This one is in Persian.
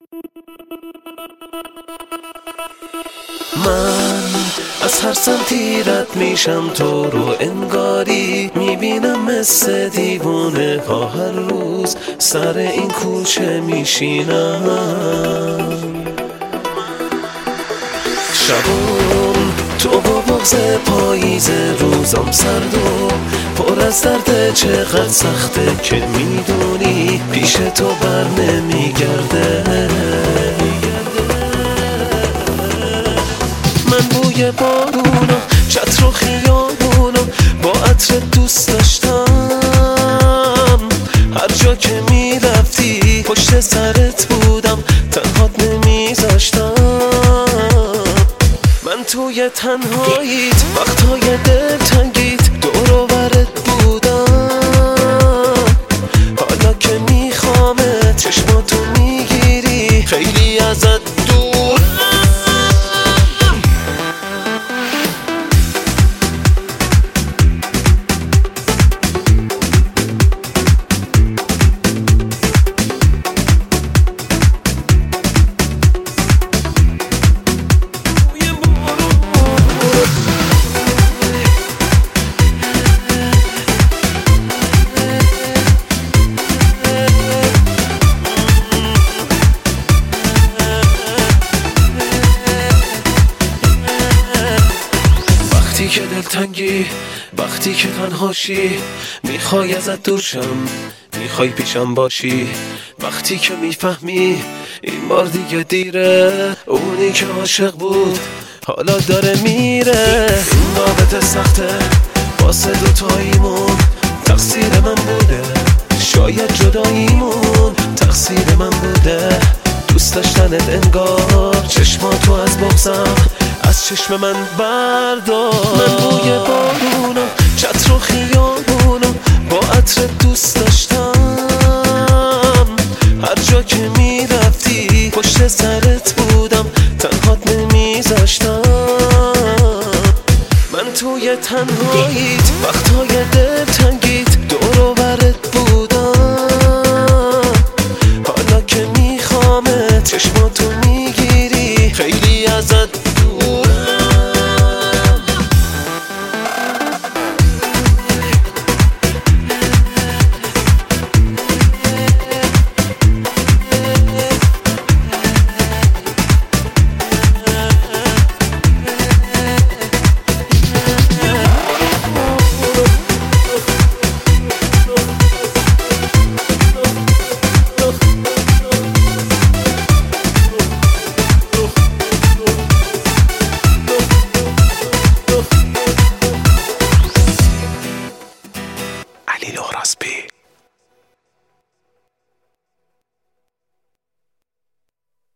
من از هر سمتی رد میشم تو رو انگاری میبینم مثل دیوونه ها هر روز سر این کوچه میشینم. شبم تو با بغض پاییز روزم سرد و پر از درد چقدر سخته که میدونی پیش تو بر نمیگرده. من بوی بارونو چتر و خیابونو با عطر دوست داشتم. هر جا که میرفتی پشت سرت بودم تنهات نمیذاشتم. من توی تنهاییت وقتهای دلتنگیت دور و برت بودم. حالا که میخوامت چشماتو میگیری خیلی ازت دور. وقتی که دلتنگی، وقتی که تنهاشی، میخوای ازت دور شم، میخوای پیشم باشی. وقتی که میفهمی این بار دیگه دیره، اونی که عاشق بود حالا داره میره. این رابطه سخته واسه دوتاییمون، تقصیر من بوده. شاید جداییمون تقصیر من بوده. دوست داشتنت انگار چشماتو از بغضم از چشم من بردار. من بوی بارونو چتر و خیابونو با عطر دوست داشتم. هر جا که میرفتی پشت سرت بودم تنهات نمیذاشتم. من توی تنهاییت وقتهای دلتنگیت دور و برت بودم. حالا که میخوامت چشماتو میگیری خیلی ازت علی لوراسبی.